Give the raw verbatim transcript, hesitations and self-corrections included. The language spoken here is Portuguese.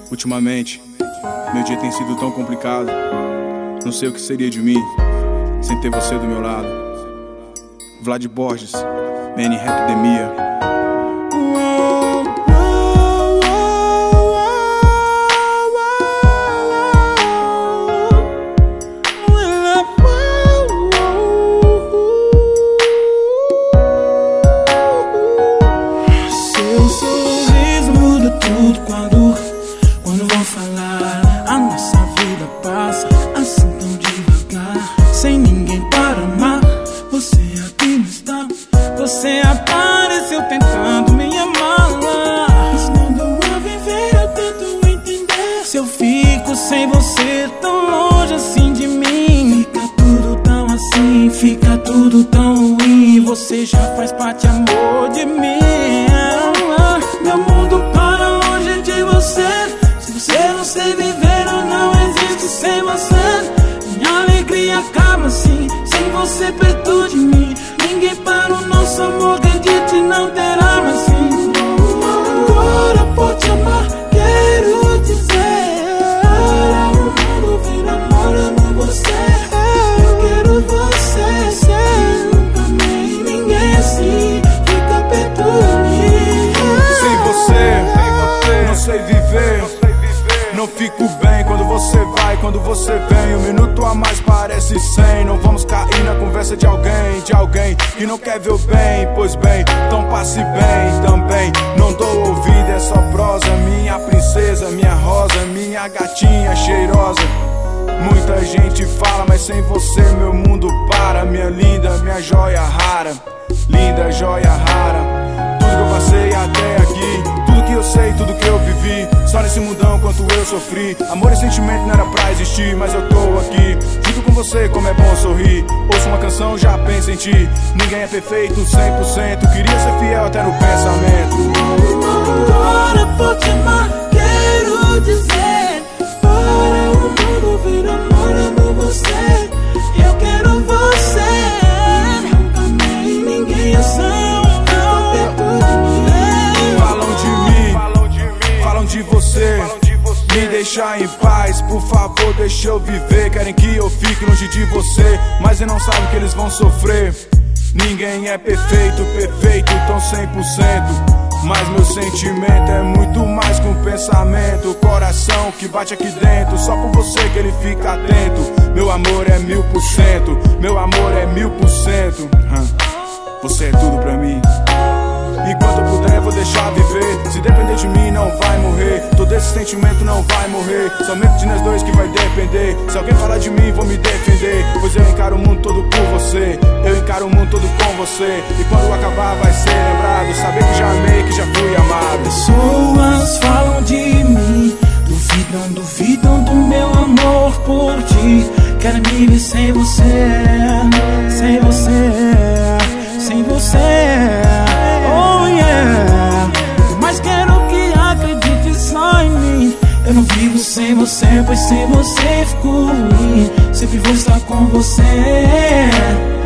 Ultimamente, meu dia tem sido tão complicado. Não sei o que seria de mim sem ter você do meu lado. Vlad Borges, Man Rapidemia. Seu sorriso muda tudo quando, quando vou falar. A nossa vida passa assim tão devagar, sem ninguém para amar. Você aqui não está, você apareceu tentando me amar. Ensinando a viver, eu tento entender. Se eu fico sem você tão longe assim de mim, fica tudo tão assim, fica tudo tão ruim. Você já faz parte, amor, de mim. Meu mundo para longe de você. Se você não sei viver, eu não existo sem você. Minha alegria acaba assim, sem você perto de mim. Ninguém para o nosso amor, acredite, não terá mais fim. Agora por te amar, quero dizer, para o mundo vir amor, amo você. Eu quero você, sei, nunca amei ninguém assim. Fica perto de mim. Sem você, não sei viver. Não fico bem quando você vai, quando você vem. Um minuto a mais parece cem. Não vamos cair na conversa de alguém, de alguém que não quer ver o bem. Pois bem, então passe bem também. Não dou ouvido, é só prosa. Minha princesa, minha rosa, minha gatinha cheirosa. Muita gente fala, mas sem você meu mundo para. Minha linda, minha joia rara, linda joia rara. Tudo que eu passei até aqui, tudo que eu sei, tudo que eu vivi, só nesse mundão quanto eu sofri. Amor e sentimento não era pra existir, mas eu tô aqui, junto com você, como é bom sorrir. Ouço uma canção, já penso em ti. Ninguém é perfeito cem por cento, queria ser fiel até no pensamento. Agora por te amar, quero dizer, para o mundo vir amor, amo você. Eu quero você, nunca amei ninguém assim. De você, me deixar em paz, por favor, deixa eu viver. Querem que eu fique longe de você, mas eles não sabem que eles vão sofrer. Ninguém é perfeito, perfeito, então cem por cento. Mas meu sentimento é muito mais que um pensamento. O coração que bate aqui dentro, só por você que ele fica atento. Meu amor é mil por cento, meu amor é mil por cento. Você é tudo pra mim. Enquanto eu puder, eu vou deixar viver. Se depender de mim, não vai morrer. Todo esse sentimento não vai morrer. Somente de nós dois que vai depender. Se alguém falar de mim, vou me defender. Pois eu encaro o mundo todo por você. Eu encaro o mundo todo com você. E quando acabar, vai ser lembrado. Saber que já amei, que já fui amado. Pessoas falam de mim, duvidam, duvidam do meu amor por ti. Querem me ver sem você, sem você, sem você. Oh yeah, mas quero que acredite só em mim. Eu não vivo sem você, pois sem você fico ruim. Sempre vou estar com você.